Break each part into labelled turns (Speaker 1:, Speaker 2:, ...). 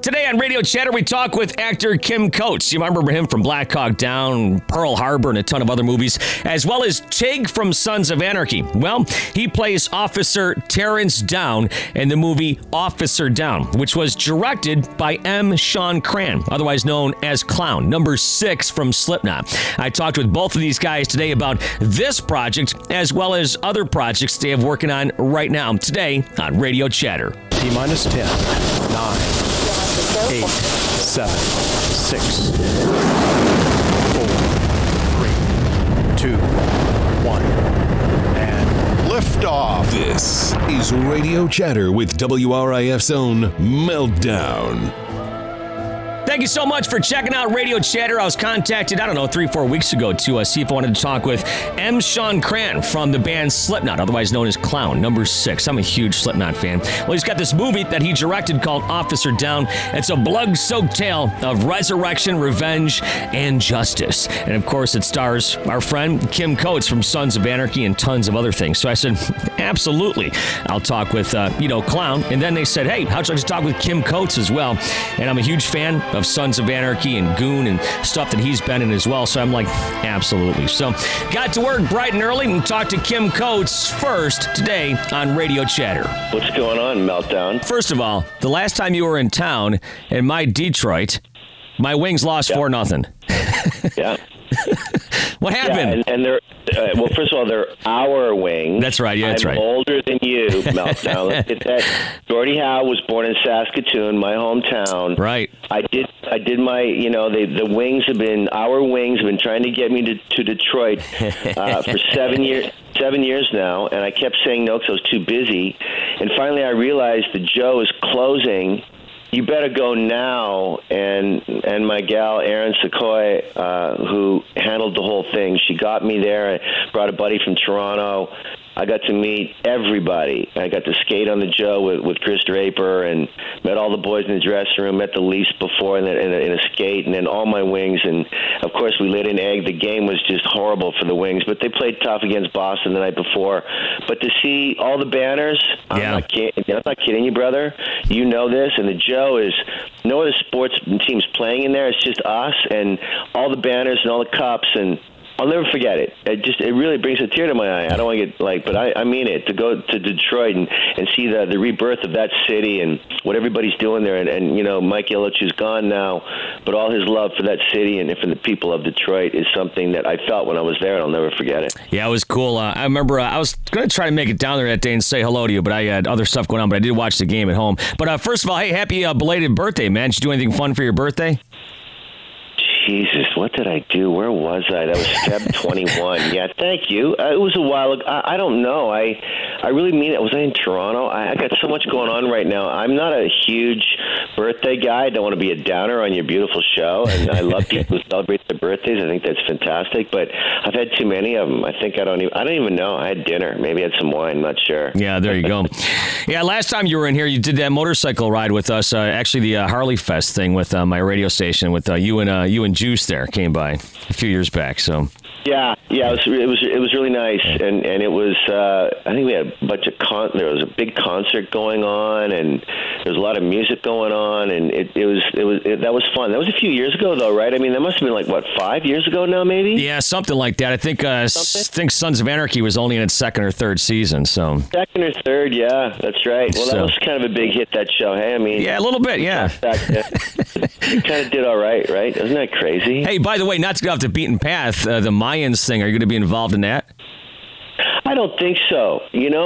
Speaker 1: Today on Radio Chatter, we talk with actor Kim Coates. You remember him from Black Hawk Down, Pearl Harbor, and a ton of other movies, as well as Tig from Sons of Anarchy. Well, he plays Officer Terrence Down in the movie Officer Down, which was directed by M. Sean Cran, otherwise known as Clown, number 6 from Slipknot. I talked with both of these guys today about this project, as well as other projects they have working on right now, today on Radio Chatter.
Speaker 2: T-minus 10, 9, 8, 7, 6, 4, 3, 2, 1, and liftoff.
Speaker 3: This is Radio Chatter with WRIF's own Meltdown.
Speaker 1: Thank you so much for checking out Radio Chatter. I was contacted, 3-4 weeks ago to see if I wanted to talk with M. Sean Cran from the band Slipknot, otherwise known as Clown, number 6. I'm a huge Slipknot fan. Well, he's got this movie that he directed called Officer Down. It's a blood-soaked tale of resurrection, revenge, and justice. And of course, it stars our friend Kim Coates from Sons of Anarchy and tons of other things. So I said, absolutely, I'll talk with, Clown. And then they said, hey, how'd you like to talk with Kim Coates as well? And I'm a huge fan of Sons of Anarchy and Goon and stuff that he's been in as well. So I'm like, absolutely. So got to work bright and early and talked to Kim Coates first today on Radio Chatter.
Speaker 4: What's going on, Meltdown?
Speaker 1: First of all, the last time you were in town in my Detroit, my Wings lost 4-0.
Speaker 4: Yeah.
Speaker 1: What happened?
Speaker 4: Yeah, and they're, well, first of all, they're our Wings.
Speaker 1: That's right. Yeah, that's right.
Speaker 4: I'm older than you, Meltdown. Let's get that. Gordie Howe was born in Saskatoon, my hometown.
Speaker 1: Right.
Speaker 4: I did my, the Wings have been, our Wings have been trying to get me to Detroit for 7 years. 7 years now, and I kept saying no because I was too busy. And finally I realized the Joe is closing. You better go now. And my gal, Erin Sequoia, who handled the whole thing, she got me there. I brought a buddy from Toronto. I got to meet everybody. I got to skate on the Joe with Chris Draper and met all the boys in the dressing room, met the Leafs before in a skate, and then all my Wings. And, of course, we lit an egg. The game was just horrible for the Wings, but they played tough against Boston the night before. But to see all the banners, I'm not kidding you, brother. You know this, and the Joe is no other sports teams playing in there. It's just us and all the banners and all the cups, and I'll never forget it. It really brings a tear to my eye. I don't want to get but I mean it, to go to Detroit and see the rebirth of that city and what everybody's doing there. And Mike Ilitch is gone now, but all his love for that city and for the people of Detroit is something that I felt when I was there, and I'll never forget it.
Speaker 1: Yeah, it was cool. I remember I was going to try to make it down there that day and say hello to you, but I had other stuff going on, but I did watch the game at home. But first of all, hey, happy belated birthday, man. Did you do anything fun for your birthday?
Speaker 4: Jesus, what did I do? Where was I? That was Feb 21. Yeah, thank you. It was a while ago. I don't know. I really mean it. Was I in Toronto? I got so much going on right now. I'm not a huge birthday guy. I don't want to be a downer on your beautiful show, and I love people who celebrate their birthdays. I think that's fantastic, but I've had too many of them. I think I don't even know. I had dinner. Maybe I had some wine. Not sure.
Speaker 1: Yeah, there you go. Yeah, last time you were in here, you did that motorcycle ride with us. Actually, the Harley Fest thing with my radio station with you and Juice there came by a few years back. So
Speaker 4: yeah, it was really nice, and it was I think we had a bunch of there was a big concert going on, and there was a lot of music going on, and that was fun. That was a few years ago though, right? I mean, that must have been 5 years ago now, maybe.
Speaker 1: Yeah, something like that. I think Sons of Anarchy was only in its second or third season. So
Speaker 4: second or third, yeah, that's right. Well, that was kind of a big hit, that show. Hey, I mean,
Speaker 1: yeah, a little bit, yeah.
Speaker 4: It kind of did all right? Isn't that crazy?
Speaker 1: Hey, by the way, not to get off the beaten path, the Mayans thing, are you going to be involved in that?
Speaker 4: I don't think so.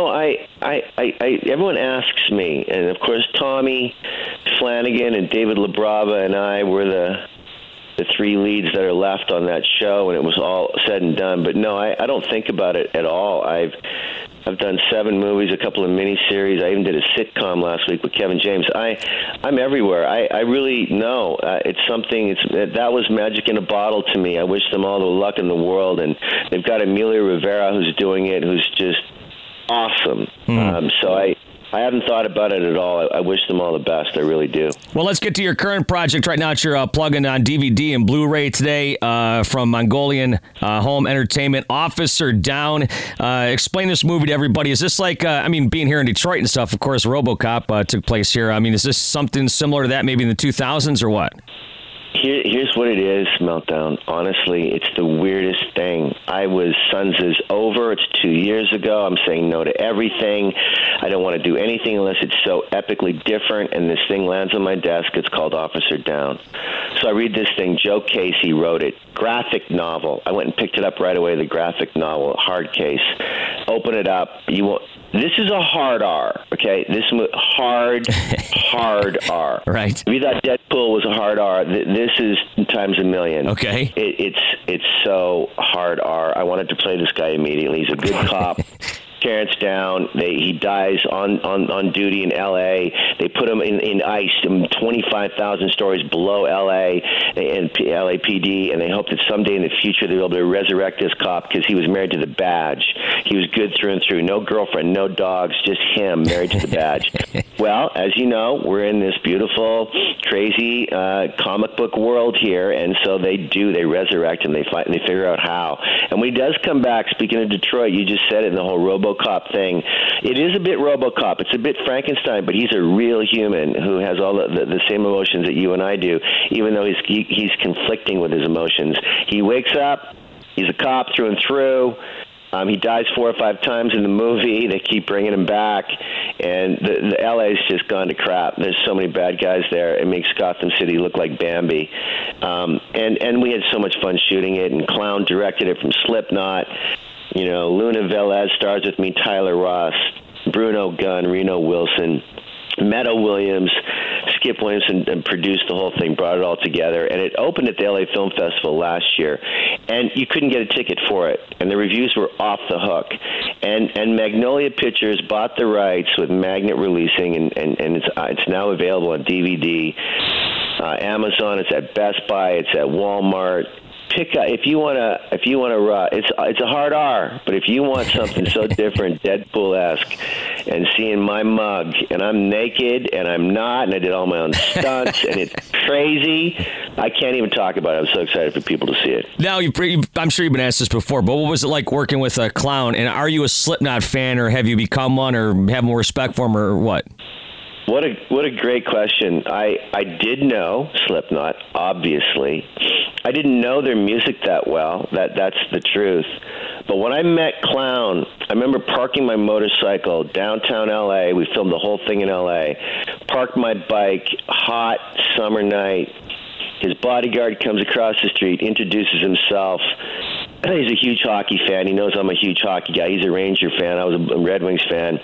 Speaker 4: Everyone asks me, and of course Tommy Flanagan and David LaBrava and I were the three leads that are left on that show, and it was all said and done. But no, I don't think about it at all. I've done 7 movies, a couple of miniseries. I even did a sitcom last week with Kevin James. I'm everywhere. I really know it's something. That was magic in a bottle to me. I wish them all the luck in the world, and they've got Amelia Rivera who's doing it, who's just awesome. So I haven't thought about it at all. I wish them all the best. I really do.
Speaker 1: Well, let's get to your current project right now. You're plugging on DVD and Blu-ray today from Mongolian Home Entertainment, Officer Down. Explain this movie to everybody. Is this like, being here in Detroit and stuff, of course, RoboCop took place here. Is this something similar to that maybe in the 2000s or what?
Speaker 4: Here's what it is, Meltdown. Honestly, it's the weirdest thing. Sons is over. It's 2 years ago. I'm saying no to everything. I don't want to do anything unless it's so epically different, and this thing lands on my desk. It's called Officer Down. So I read this thing. Joe Casey wrote it. Graphic novel. I went and picked it up right away, the graphic novel, hard case. Open it up. This is a hard R, okay? Hard R.
Speaker 1: Right.
Speaker 4: If you thought Deadpool was a hard R, this is times a million.
Speaker 1: Okay.
Speaker 4: It's so hard R. I wanted to play this guy immediately. He's a good cop. Terrence Down, he dies on duty in L.A. They put him in ice 25,000 stories below L.A. and LAPD, and they hope that someday in the future they'll be able to resurrect this cop because he was married to the badge. He was good through and through. No girlfriend, no dogs, just him married to the badge. Well, as you know, we're in this beautiful, crazy comic book world here, and so they resurrect him. They fight and they figure out how. And when he does come back, speaking of Detroit, you just said it in the whole RoboCop thing. It is a bit RoboCop. It's a bit Frankenstein, but he's a real human who has all the same emotions that you and I do, even though he's conflicting with his emotions. He wakes up. He's a cop through and through. He dies 4 or 5 times in the movie. They keep bringing him back, and the LA's just gone to crap. There's so many bad guys there. It makes Gotham City look like Bambi. And we had so much fun shooting it, and Clown directed it from Slipknot. Luna Velez stars with me, Tyler Ross, Bruno Gunn, Reno Wilson, Meadow Williams, Skip Williamson, and produced the whole thing, brought it all together. And it opened at the LA Film Festival last year. And you couldn't get a ticket for it. And the reviews were off the hook. And Magnolia Pictures bought the rights with Magnet Releasing, and it's now available on DVD. Amazon, it's at Best Buy, it's at Walmart. Pick up if you want to. It's a hard R, but if you want something so different, Deadpool-esque, and seeing my mug, and I'm naked, and I'm not, and I did all my own stunts, and it's crazy. I can't even talk about it. I'm so excited for people to see it.
Speaker 1: Now, I'm sure you've been asked this before, but what was it like working with a Clown? And are you a Slipknot fan, or have you become one, or have more respect for him, or what?
Speaker 4: What a great question. I did know Slipknot, obviously. I didn't know their music that well. That's the truth. But when I met Clown, I remember parking my motorcycle downtown L.A. We filmed the whole thing in L.A. Parked my bike, hot summer night. His bodyguard comes across the street, introduces himself. He's a huge hockey fan. He knows I'm a huge hockey guy. He's a Ranger fan. I was a Red Wings fan.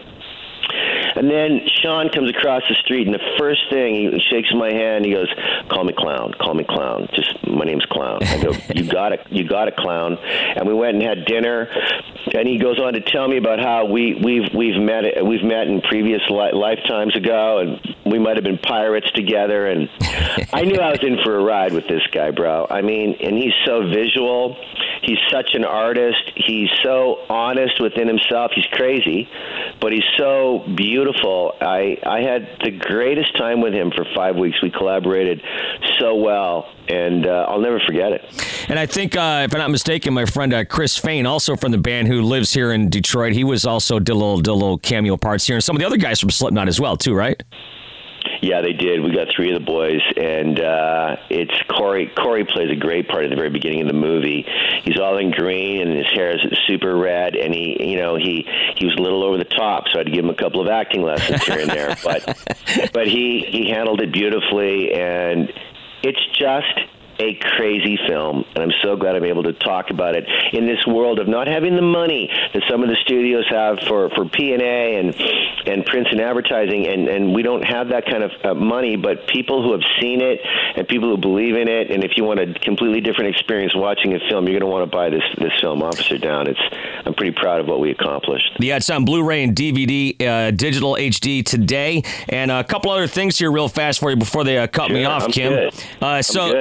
Speaker 4: And then Sean comes across the street, and the first thing, he shakes my hand. He goes, "Call me Clown. Call me Clown. Just my name's Clown." I go, "You got it, Clown." And we went and had dinner. And he goes on to tell me about how we've met in previous lifetimes ago, and we might have been pirates together. And I knew I was in for a ride with this guy, bro. And he's so visual. He's such an artist. He's so honest within himself. He's crazy, but he's so beautiful. I had the greatest time with him for 5 weeks. We collaborated so well, and I'll never forget it.
Speaker 1: And I think, if I'm not mistaken, my friend Chris Fain, also from the band, who lives here in Detroit, he was also did little cameo parts here, and some of the other guys from Slipknot as well, too, right?
Speaker 4: Yeah, they did. We got 3 of the boys, and it's Corey. Corey plays a great part at the very beginning of the movie. He's all in green, and his hair is super red, and he was a little over the top, so I had to give him a couple of acting lessons here and there. But he handled it beautifully, and it's just a crazy film, and I'm so glad I'm able to talk about it in this world of not having the money that some of the studios have for P&A and prints and advertising, and we don't have that kind of money, but people who have seen it and people who believe in it, and if you want a completely different experience watching a film, you're going to want to buy this film, Officer Down. I'm pretty proud of what we accomplished.
Speaker 1: Yeah, it's on Blu-ray and DVD, digital HD today, and a couple other things here real fast for you before they cut me off, Kim.
Speaker 4: Good. I'm good.
Speaker 1: So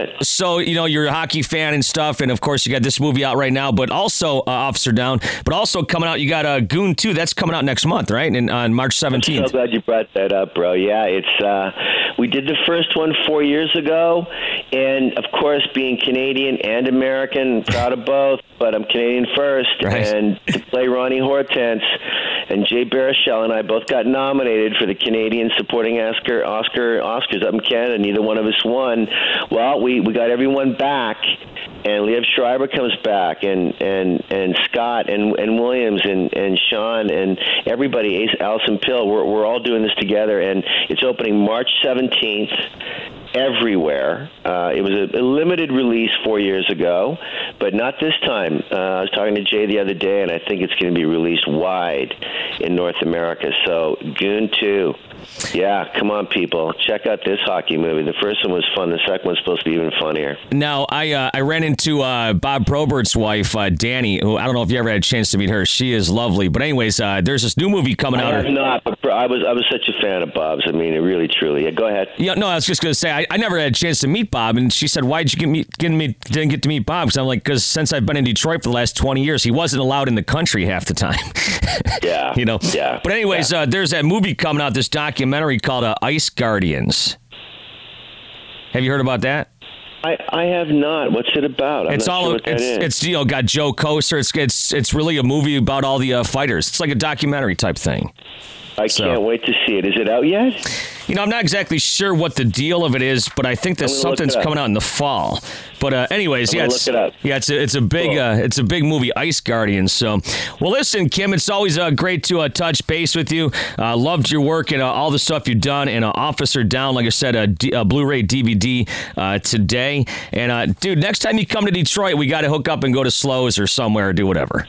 Speaker 1: so, you're a hockey fan and stuff, and of course you got this movie out right now, but also Officer Down, but also coming out, you got Goon 2, that's coming out next month, right? And on March 17th.
Speaker 4: I'm so glad you brought that up, bro. Yeah, it's we did the first one 4 years ago, and of course, being Canadian and American, proud of both, but I'm Canadian first,
Speaker 1: right.
Speaker 4: And to play Ronnie Hortense, and Jay Baruchel and I both got nominated for the Canadian Supporting Oscars up in Canada. Neither one of us won. Well, we got everyone back, and Liev Schreiber comes back, and Scott and Williams and Sean and everybody, Alison Pill. We're all doing this together, and it's opening March 17th. Everywhere. It was a limited release 4 years ago, but not this time. I was talking to Jay the other day, and I think it's going to be released wide in North America. So, Goon 2. Yeah, come on, people. Check out this hockey movie. The first one was fun. The second one's supposed to be even funnier.
Speaker 1: Now, I ran into Bob Probert's wife, Danny, who I don't know if you ever had a chance to meet her. She is lovely. But anyways, there's this new movie coming out.
Speaker 4: I have not, but I was such a fan of Bob's. I mean, it really, truly. Yeah, go ahead.
Speaker 1: Yeah, no, I was just going to say, I never had a chance to meet Bob, and she said, why didn't you didn't get to meet Bob? Because I'm like, because since I've been in Detroit for the last 20 years, he wasn't allowed in the country half the time.
Speaker 4: Yeah. Yeah.
Speaker 1: But anyways, there's that movie coming out, this documentary called Ice Guardians. Have you heard about that?
Speaker 4: I have not. What's it about? I'm
Speaker 1: it's
Speaker 4: not
Speaker 1: all
Speaker 4: sure what that is.
Speaker 1: It's got Joe Koster. It's really a movie about all the fighters. It's like a documentary type thing.
Speaker 4: I can't wait to see it. Is it out yet?
Speaker 1: I'm not exactly sure what the deal of it is, but I think that something's coming out in the fall. But anyways, yeah,
Speaker 4: look it up.
Speaker 1: Yeah, it's a big movie, Ice Guardians. So, well, listen, Kim, it's always great to touch base with you. Loved your work and all the stuff you've done. And Officer Down, like I said, a Blu-ray DVD today. And dude, next time you come to Detroit, we got to hook up and go to Slows or somewhere or do whatever.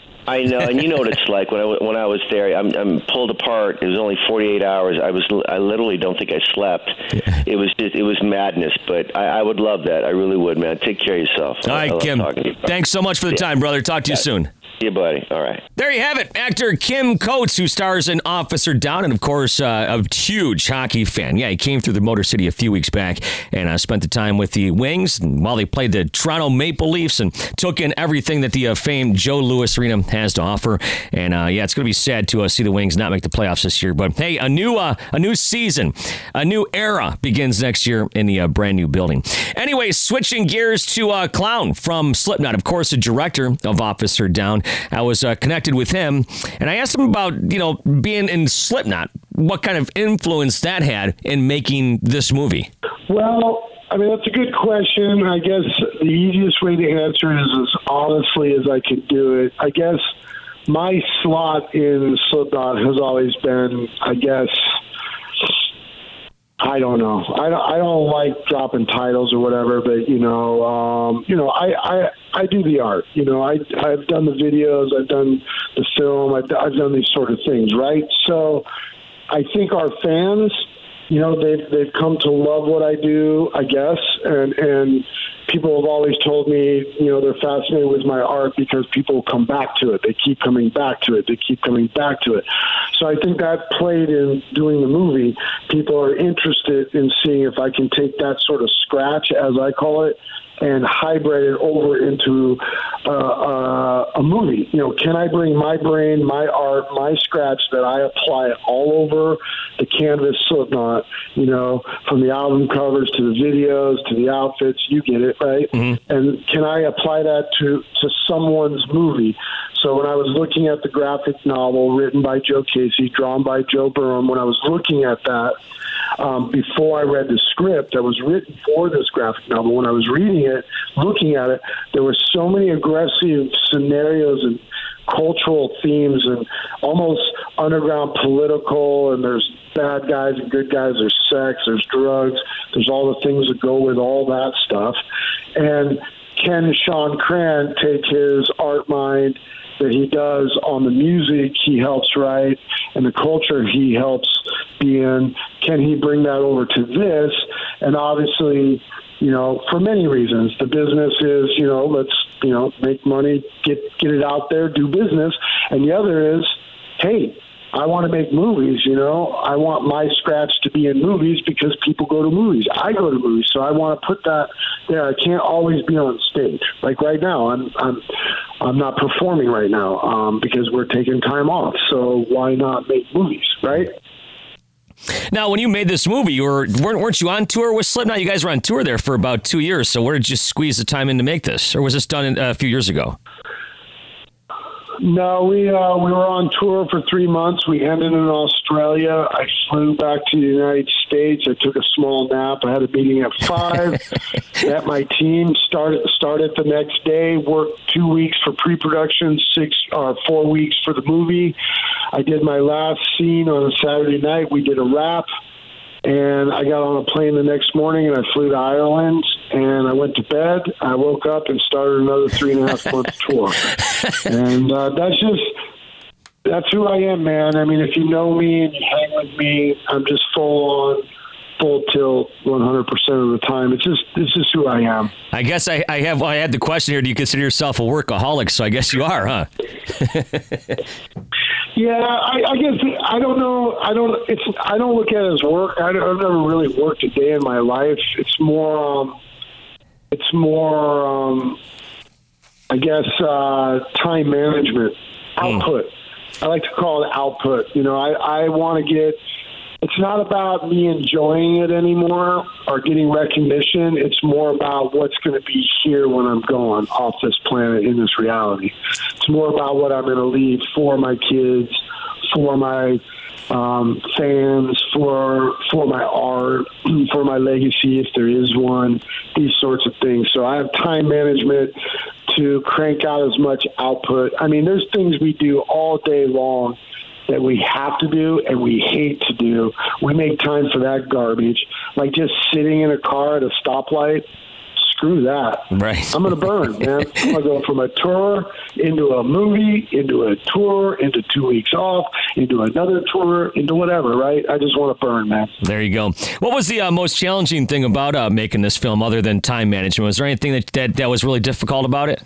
Speaker 4: I know, and you know what it's like when I was there. I'm pulled apart. It was only 48 hours. I literally don't think I slept. Yeah. It was madness. But I would love that. I really would, man. Take care of yourself.
Speaker 1: All right, Kim. Thanks so much for the time, brother. Talk to you soon.
Speaker 4: See you, buddy. All right.
Speaker 1: There you have it. Actor Kim Coates, who stars in Officer Down, and of course, a huge hockey fan. Yeah, he came through the Motor City a few weeks back and spent the time with the Wings while they played the Toronto Maple Leafs and took in everything that the famed Joe Louis Arena has to offer. And yeah, it's going to be sad to see the Wings not make the playoffs this year. But hey, a new season, a new era begins next year in the brand new building. Anyway, switching gears to Clown from Slipknot, of course, the director of Officer Down. I was connected with him, and I asked him about, being in Slipknot, what kind of influence that had in making this movie.
Speaker 5: Well, I mean, that's a good question. I guess the easiest way to answer it is as honestly as I could do it. I guess my slot in Slipknot has always been, I don't know. I don't like dropping titles or whatever, but I do the art. I've done the videos, I've done the film, I've done these sort of things, right? So I think our fans, they've come to love what I do, I guess, and people have always told me, they're fascinated with my art because people come back to it. They keep coming back to it. They keep coming back to it. So I think that played in doing the movie. People are interested in seeing if I can take that sort of scratch, as I call it, and hybrid it over into a movie. Can I bring my brain, my art, my scratch that I apply all over the canvas Slipknot, from the album covers to the videos to the outfits, you get it, right? Mm-hmm. And can I apply that to someone's movie? So when I was looking at the graphic novel written by Joe Casey, drawn by Joe Burnham, when I was looking at that, before I read the script that was written for this graphic novel, when I was reading it, looking at it, there were so many aggressive scenarios and cultural themes and almost underground political, and there's bad guys and good guys, there's sex, there's drugs, there's all the things that go with all that stuff. And can Sean Cran take his art mind that he does on the music he helps write and the culture he helps be in, can he bring that over to this? And obviously, for many reasons, the business is, let's, make money, get it out there, do business. And the other is, hey, I want to make movies, you know. I want my scratch to be in movies because people go to movies. I go to movies, so I want to put that there. I can't always be on stage. Like right now, I'm not performing right now because we're taking time off. So why not make movies, right?
Speaker 1: Now, when you made this movie, weren't you on tour with Slipknot? You guys were on tour there for about 2 years. So where did you squeeze the time in to make this? Or was this done a few years ago?
Speaker 5: No, we were on tour for 3 months. We ended in Australia. I flew back to the United States. I took a small nap. I had a meeting at 5. Met my team. Started the next day. Worked 2 weeks for pre-production, 4 weeks for the movie. I did my last scene on a Saturday night. We did a wrap. And I got on a plane the next morning, and I flew to Ireland, and I went to bed. I woke up and started another 3.5 month tour. And that's who I am, man. I mean, if you know me and you hang with me, I'm just full tilt 100% of the time. This is who I am.
Speaker 1: I guess I had the question here. Do you consider yourself a workaholic? So I guess you are, huh?
Speaker 5: Yeah, I guess I don't know. I don't look at it as work. I've never really worked a day in my life. It's more. I guess time management, output. I like to call it output. You know, I want to get. It's not about me enjoying it anymore or getting recognition. It's more about what's going to be here when I'm gone off this planet in this reality. It's more about what I'm going to leave for my kids, for my fans, for my art, for my legacy, if there is one, these sorts of things. So I have time management to crank out as much output. I mean, there's things we do all day long that we have to do and we hate to do. We make time for that garbage. Like just sitting in a car at a stoplight, screw that.
Speaker 1: Right.
Speaker 5: I'm going to burn, man. I'm going to go from a tour into a movie, into a tour, into 2 weeks off, into another tour, into whatever, right? I just want to burn, man.
Speaker 1: There you go. What was the most challenging thing about making this film other than time management? Was there anything that was really difficult about it?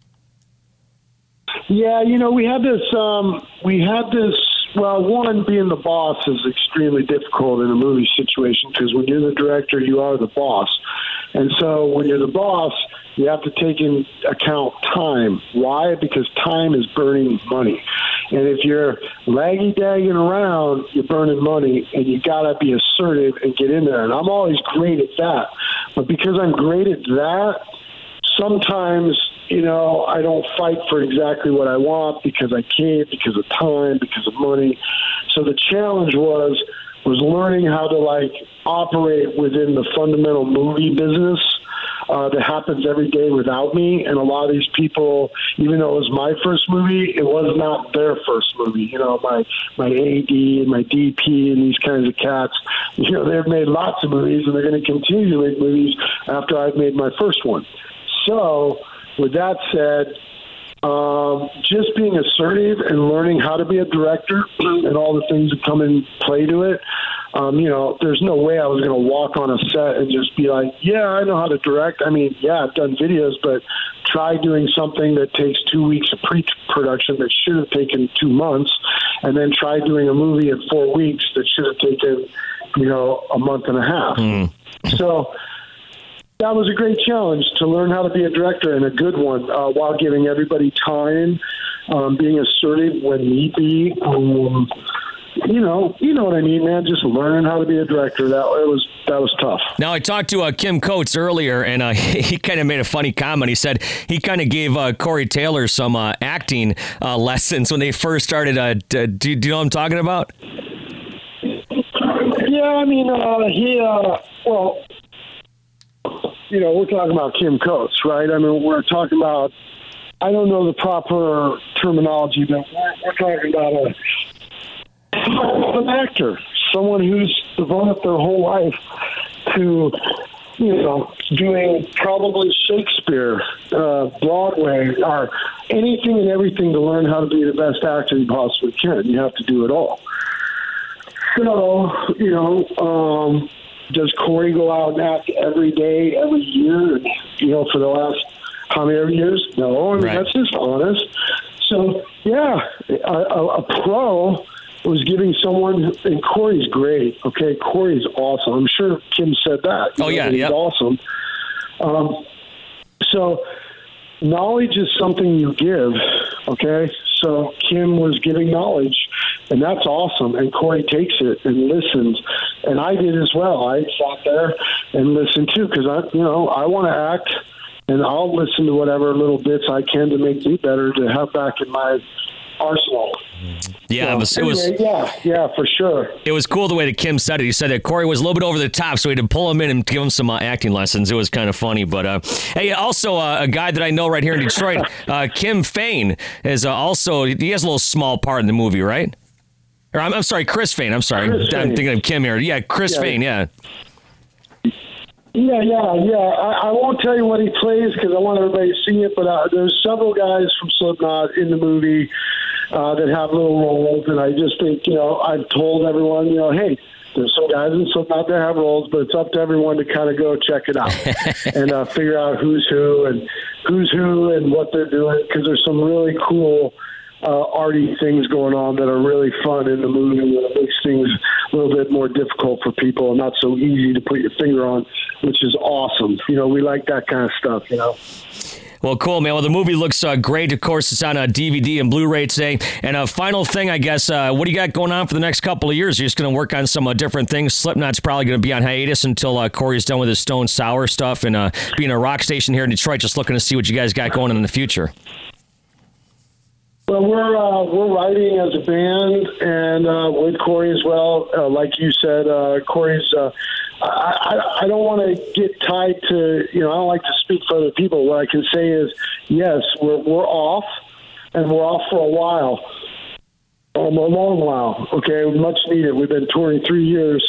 Speaker 5: Yeah, you know, we had this, well, one, being the boss is extremely difficult in a movie situation because when you're the director, you are the boss. And so when you're the boss, you have to take into account time. Why? Because time is burning money. And if you're laggy-dagging around, you're burning money, and you got to be assertive and get in there. And I'm always great at that. But because I'm great at that, sometimes, you know, I don't fight for exactly what I want because I can't, because of time, because of money. So the challenge was learning how to, like, operate within the fundamental movie business that happens every day without me. And a lot of these people, even though it was my first movie, it was not their first movie. You know, my AD and my DP and these kinds of cats, you know, they've made lots of movies, and they're going to continue to make movies after I've made my first one. So with that said, just being assertive and learning how to be a director and all the things that come in play to it. You know, there's no way I was going to walk on a set and just be like, yeah, I know how to direct. I mean, yeah, I've done videos, but try doing something that takes 2 weeks of pre-production that should have taken 2 months, and then try doing a movie in 4 weeks that should have taken, you know, a month and a half. So that was a great challenge to learn how to be a director, and a good one, while giving everybody time, being assertive when need be. You know what I mean, man. Just learning how to be a director. That was tough.
Speaker 1: Now, I talked to Kim Coates earlier, and he kind of made a funny comment. He said he kind of gave Corey Taylor some acting lessons when they first started. Do you know what I'm talking about?
Speaker 5: Yeah, I mean, well, you know, we're talking about Kim Coates, right? I mean, we're talking about, I don't know the proper terminology, but we're talking about an actor, someone who's devoted their whole life to, you know, doing probably Shakespeare, Broadway, or anything and everything to learn how to be the best actor you possibly can. You have to do it all. So, you know, does Corey go out and act every day, every year, you know, for the last how many years? No, I mean, right. That's just honest. So, yeah, a pro was giving someone, and Corey's great, okay? Corey's awesome. I'm sure Kim said that. He's awesome. So knowledge is something you give, okay? So Kim was giving knowledge, and that's awesome. And Corey takes it and listens, and I did as well. I sat there and listened too, because I want to act, and I'll listen to whatever little bits I can to make me better, to have back in my arsenal.
Speaker 1: Yeah,
Speaker 5: so, it was for sure.
Speaker 1: It was cool the way that Kim said it. He said that Corey was a little bit over the top, so he had to pull him in and give him some acting lessons. It was kind of funny. But hey, also a guy that I know right here in Detroit, Kim Fain, is also, he has a little small part in the movie, right? Or I'm sorry, Chris Fain. I'm sorry. I'm thinking of Kim here. Yeah, Chris Fain, yeah.
Speaker 5: Yeah. I won't tell you what he plays because I want everybody to see it, but there's several guys from Slipknot in the movie that have little roles, and I just think, I've told everyone, hey, there's some guys in Slipknot that have roles, but it's up to everyone to kind of go check it out and figure out who's who and what they're doing, because there's some really cool arty things going on that are really fun in the movie, and it makes things a little bit more difficult for people and not so easy to put your finger on, which is awesome. We like that kind of stuff,
Speaker 1: Well, cool, man. Well, the movie looks great. Of course, it's on DVD and Blu-ray today. And a final thing, I guess, what do you got going on for the next couple of years? You're just going to work on some different things. Slipknot's probably going to be on hiatus until Corey's done with his Stone Sour stuff, and being a rock station here in Detroit, just looking to see what you guys got going on in the future.
Speaker 5: Well, we're writing as a band, and with Corey as well. Like you said, Corey's. I don't want to get tied to. I don't like to speak for other people. What I can say is, yes, we're off, and we're off for a while, a long while. Okay, much needed. We've been touring 3 years.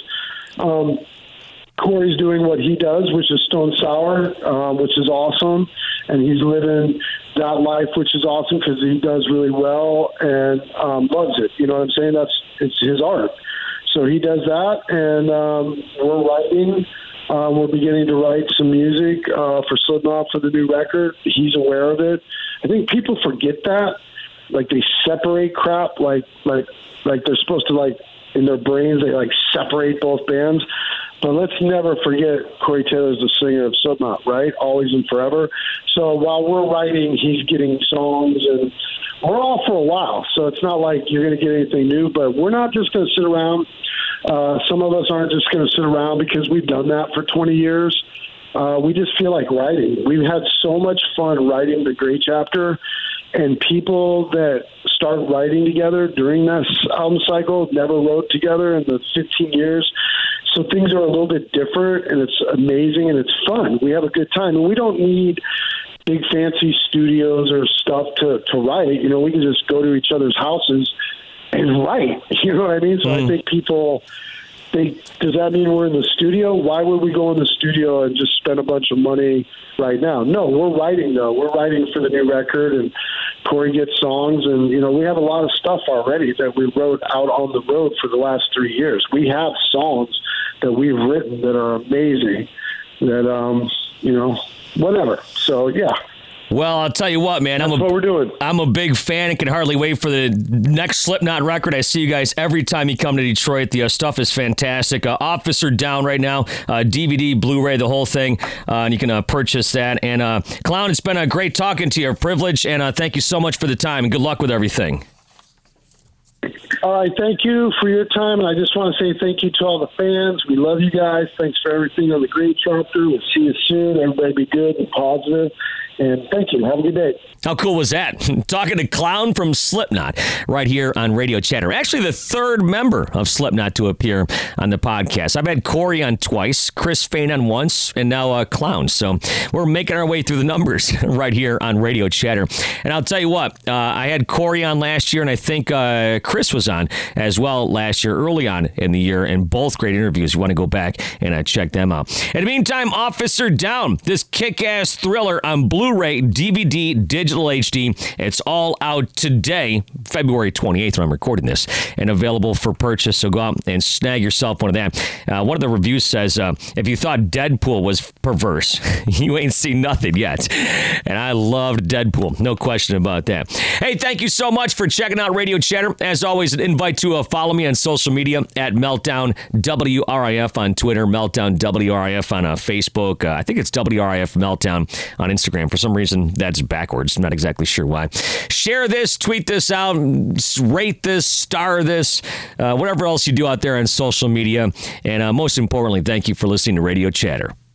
Speaker 5: Corey's doing what he does, which is Stone Sour, which is awesome, and he's living that life, which is awesome because he does really well and loves it. You know what I'm saying? It's his art. So he does that, and we're writing. We're beginning to write some music for Slipknot for the new record. He's aware of it. I think people forget that, like they separate crap, like they're supposed to, like in their brains they like separate both bands. But let's never forget Corey Taylor's the singer of Slipknot, right? Always and forever. So while we're writing, he's getting songs, and we're off for a while. So it's not like you're going to get anything new, but we're not just going to sit around. Some of us aren't just going to sit around because we've done that for 20 years. We just feel like writing. We've had so much fun writing The Great Chapter, and people that start writing together during this album cycle never wrote together in the 15 years. So things are a little bit different, and it's amazing, and it's fun. We have a good time, and we don't need big fancy studios or stuff to write. We can just go to each other's houses and write. You know what I mean? So I think people think, does that mean we're in the studio? Why would we go in the studio and just spend a bunch of money right now? No, we're writing, though. We're writing for the new record, and Corey gets songs, and, we have a lot of stuff already that we wrote out on the road for the last 3 years. We have songs that we've written that are amazing, that, whatever. So, yeah.
Speaker 1: Well, I'll tell you what, man.
Speaker 5: That's what we're doing.
Speaker 1: I'm a big fan and can hardly wait for the next Slipknot record. I see you guys every time you come to Detroit. The stuff is fantastic. Officer Down right now, DVD, Blu-ray, the whole thing, and you can purchase that. And Clown, it's been great talking to you, a privilege, and thank you so much for the time, and good luck with everything.
Speaker 5: All right, thank you for your time, and I just want to say thank you to all the fans. We love you guys. Thanks for everything on The Great Chapter. We'll see you soon. Everybody be good and positive. And thank you. Have a good day.
Speaker 1: How cool was that? Talking to Clown from Slipknot right here on Radio Chatter. Actually, the third member of Slipknot to appear on the podcast. I've had Corey on twice, Chris Fain on once, and now Clown. So we're making our way through the numbers right here on Radio Chatter. And I'll tell you what, I had Corey on last year, and I think Chris was on as well last year, early on in the year, and both great interviews. You want to go back and check them out. In the meantime, Officer Down, this kick-ass thriller on Blue Blu-ray, DVD, digital HD. It's all out today, February 28th when I'm recording this, and available for purchase. So go out and snag yourself one of that. One of the reviews says, if you thought Deadpool was perverse, you ain't seen nothing yet. And I loved Deadpool. No question about that. Hey, thank you so much for checking out Radio Chatter. As always, an invite to follow me on social media at Meltdown WRIF on Twitter, Meltdown WRIF on Facebook. I think it's WRIF Meltdown on Instagram. For some reason, that's backwards. I'm not exactly sure why. Share this, tweet this out, rate this, star this, whatever else you do out there on social media. And most importantly, thank you for listening to Radio Chatter.